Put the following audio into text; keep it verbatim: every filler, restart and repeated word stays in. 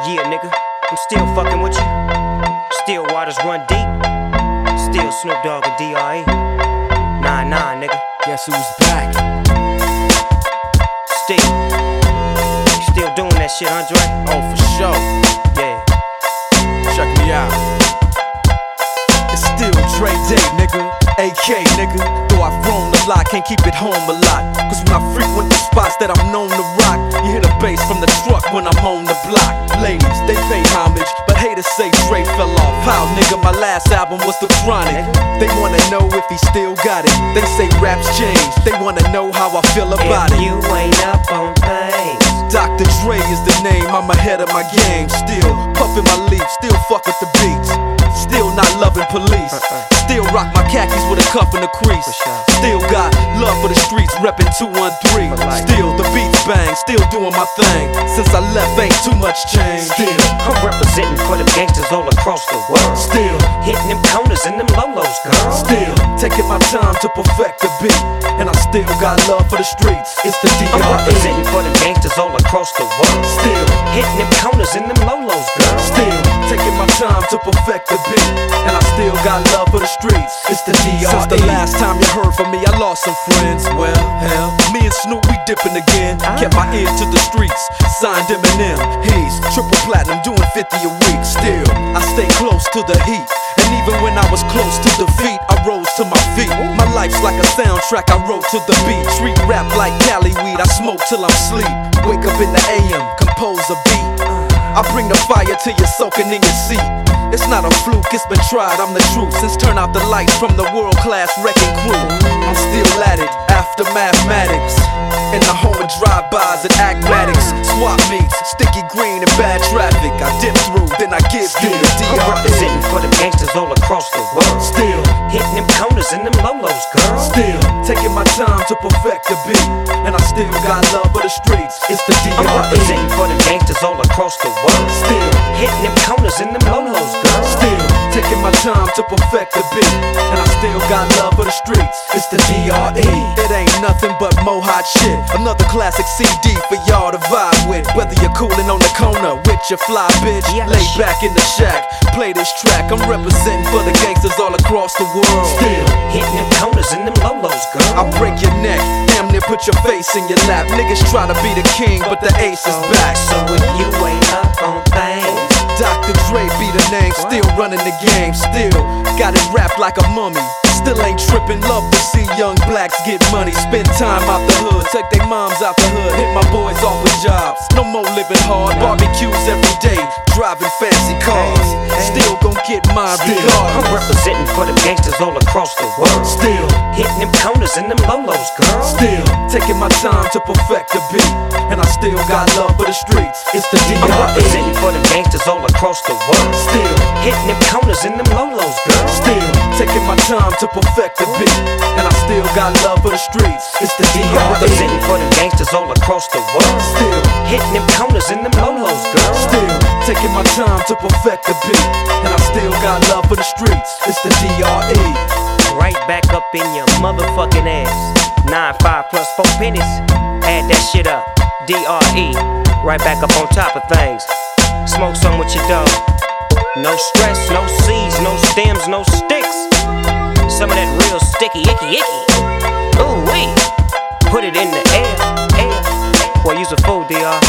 Yeah, nigga, I'm still fucking with you. Still waters run deep. Still Snoop Dogg and D R E. Nah, nah, nigga. Guess who's back? Still. You still doing that shit, Andre? Oh, for sure. Yeah. Check me out. It's still Dre Day, nigga. A K, nigga. Though I've grown a lot, can't keep it home a lot. Cause when I frequent the spots that I'm known to rock, you hear the bass from the truck when I'm on the block. Ladies, they pay homage, but haters say Dre fell off. How, nigga, my last album was The Chronic. They wanna know if he still got it. They say raps change, they wanna know how I feel about if it. you ain't up on things, Doctor Dre is the name, I'm ahead of my game. Still puffin' my leaf, still fuck with the beats. Still not loving police. Still rock my khakis with a cuff and a crease. Still got love for the streets, reppin' two one three. Still the beats bang, still doing my thing. Since I left ain't too much change. Still I'm representing for the gangsters all across the world. Still hitting them corners and them lolos, girl. Still taking my time to perfect the beat. And I still got love for the streets. It's the D R E. I'm representing for the gangsters all across the world. Still hitting them corners and them lolos, girl. Still taking my time to perfect the beat. And I still got love for the streets. It's the D R E. Since the last time you heard from me, I lost some friends. Well, hell, me and Snoop, we dipping again. Kept my ear to the streets. Signed Eminem. He's triple platinum, doing fifty a week. Still, I stay close to the heat. And even when I was close to defeat, I rose to my feet. My life's like a soundtrack, I wrote to the beat. Street rap like Cali weed, I smoke till I'm sleep. Wake up in the A M, compose a beat. I bring the fire till you're soaking in your seat. It's not a fluke, it's been tried, I'm the truth. Since turn out the lights from the world-class wrecking crew, I'm still at it, after mathematics. In the home of drive-bys and acmatics. Swap meets, sticky green and bad traffic. I dip through, then I give you the D R E. I'm representing for the gangsters all across the world. Still hitting them corners and them lolos, girl. Still taking my time to perfect the beat. And I still got love for the streets. It's the D R E. I'm representing for the gangsters all across the world. Still hitting them corners and them lolos, girl. Still taking my time to perfect the beat. And I still got love for the streets. It's the D R E. It ain't nothing but mo hot shit. Another classic C D for y'all to vibe with. Whether you're coolin' on the corner with your fly bitch, yes. Lay back in the shack, play this track. I'm representing for the gangsters all across the world. Still hitting them corners and them lolos, girl. I break your neck, damn near put your face in your lap. Niggas try to be the king, but the ace is back. So if you ain't up on things, Doctor Dre be the name, still running the game. Still got it wrapped like a mummy. Still ain't trippin', love to see young blacks get money. Spend time out the hood, take their moms out the hood. Hit my boys off with jobs, no more living hard. Barbecues every day, driving fancy cars. Still gon' get mine regardless. I'm representing for the gangsters all across the world. Still hitting them corners and them lolos, girl. Still taking my time to perfect the beat. And I still got love for the streets. It's the D R E. I'm representing for the gangsters all across the world. Still hitting them corners and them lolos, girl. Still taking my time to perfect the beat. And I still got love for the streets. It's the D R E. I'm representing for the gangsters all across the world. Still hitting them corners and them lolos, girl. Still taking my time to perfect the beat. And I still got love for the streets. It's the D R E. Right back up in your motherfucking ass. Nine five plus four pennies. Add that shit up. D R E. Right back up on top of things. Smoke some with your dog. No stress, no seeds, no stems, no sticks. Some of that real sticky, icky, icky. Ooh wee. Put it in the air, air. Boy, you's a fool, D R